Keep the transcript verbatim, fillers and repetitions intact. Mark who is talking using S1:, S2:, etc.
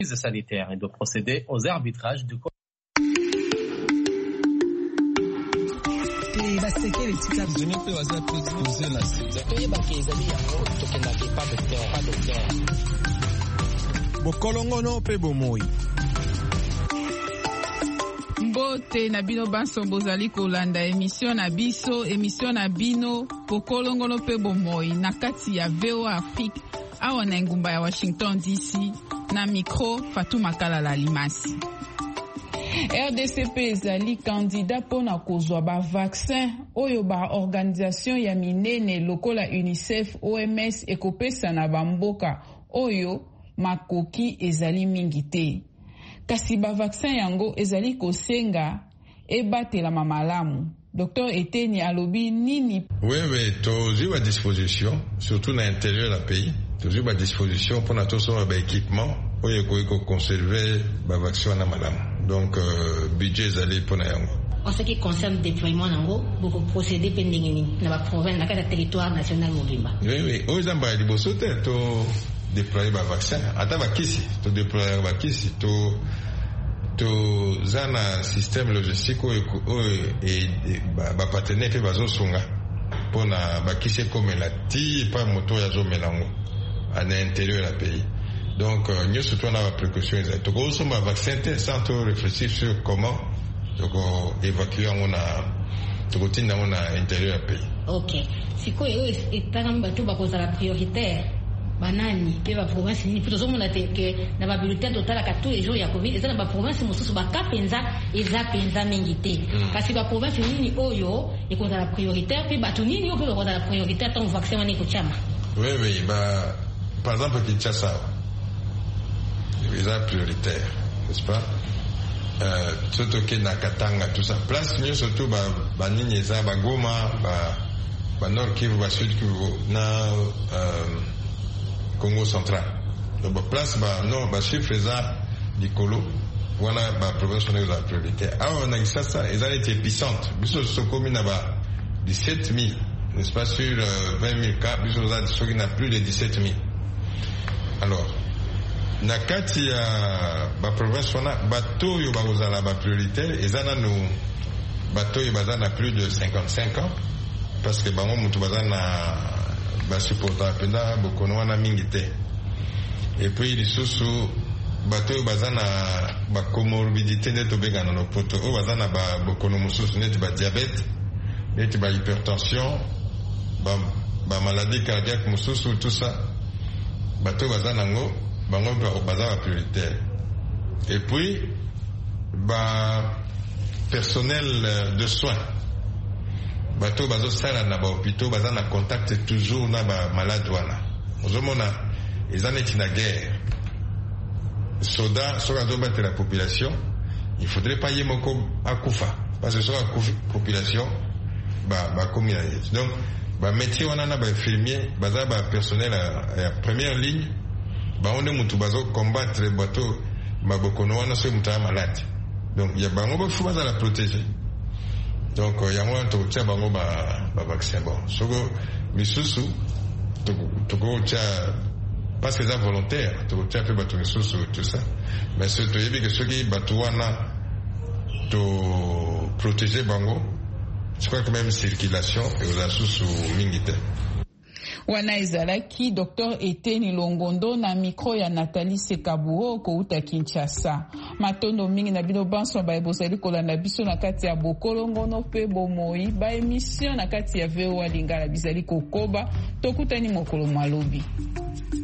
S1: sanitaire et de procéder aux arbitrages du corps.
S2: Bokolongono pe bomoi.
S3: Mbote na bino banso bozali kolanda émission na biso émission na bino bokolongono pe bomoi na kati ya V O A Afrique awa na ngumba ya Washington D C na micro Fatuma Kalala Limasi. R D C P ezali candidat pona kozwa ba vaccin oyo ba organisation ya minene lokola UNICEF O M S ekopesa na bamboka oyo makoki ezali mingi te. Kasi ba vaccin yango ezali kosenga ebatela mamalamu. Docteur Eteni alobi nini?
S4: Oui, oui, toujours à disposition, surtout dans l'intérieur du pays. Toujours à disposition pour notre équipement, où il faut conserver le vaccin à madame. Donc, euh, budget est allé pour nous.
S5: En ce qui concerne le déploiement, vous pouvez procéder dans la province, dans le territoire national Mobimba.
S4: Oui, oui. Aux Zambia, il faut déployer le vaccin. Attends, vaccin, tu déployer le vaccin, tu tu as un système logistique et ba partenaire qui va zonga pour na vaccin comme la ti pas moto ya zo melango à l'intérieur du pays. Donc nous surtout on a la précaution exacte. Donc on va vaccin sans trop réfléchir sur comment donc évacuer on a donc on a à l'intérieur du pays.
S5: OK. Si quoi est tanga tu ba cause la prioritaire banani pe ba province ni plutôt on a que na ba bulletin total à tous les jours ya covid eza na ba province mosusu ba kapenza eza penza mengite kasi ba province nini oyo ikoza la prioritaire pe ba tunini oyo pe ba la prioritaire tant vaccin wani ko chama.
S4: Oui oui bah par exemple Kinshasa eza prioritaire n'est-ce pas euh surtout que na Katanga tout ça place mieux surtout ba ba nini eza ba Goma ba ba Nord Kivu ba Sud Kivu na euh Congo central. Donc place bah non bah chiffre ça du colo voilà bah professionnel la priorité. Ah on a dit ça ça ils ont été épicentre. Biso so commune là-bas dix-sept mille n'est-ce pas sur euh, vingt mille cas biso ça so qui n'a plus de dix-sept mille. Alors na kati ya ba province on a bateau yo ba kozala ba prioritaire ils en a nous bateau yo bazana plus de cinquante-cinq ans parce que bango mutu bazana ba supporta penda bokono wana mingi te et puis lisusu bato bazana ba comorbidité neto begana no poto o bazana ba bokono mususu net ba diabète net ba hypertension ba ba maladie cardiaque mususu tout ça bato bazana ngo bango bazana prioritaire et puis ba personnel de soins bato bazo sala na ba hôpitaux baza na contact toujours na ba malade wana ozomona ezaneti na guerre soda soka zo battre la population il faudrait pas y moko akufa parce que soka population ba ba communauté donc ba métier wana na ba infirmier baza ba personnel à première ligne ba onde mutu bazo combattre bato mabokono wana so muta malade donc ya bango ba fu baza la protéger. Donc il y a moins de temps bango ba ba vaccin bon soko misusu to to go tia parce que c'est volontaire to tia pe batu misusu tout ça mais c'est to yebi que ceux qui batuana to protéger bango je crois que même circulation et aux asusu mingite
S3: wana ezalaki Docteur Eteni Longondo na micro ya Nathalie Sekabuo kouta Kinshasa. Matondo mingi na bino banso ba ebosali kolanda biso na kati ya bokolongono pe bomoi ba émission na kati ya V O A Lingala bizali kokoba tokutani mokolo malobi.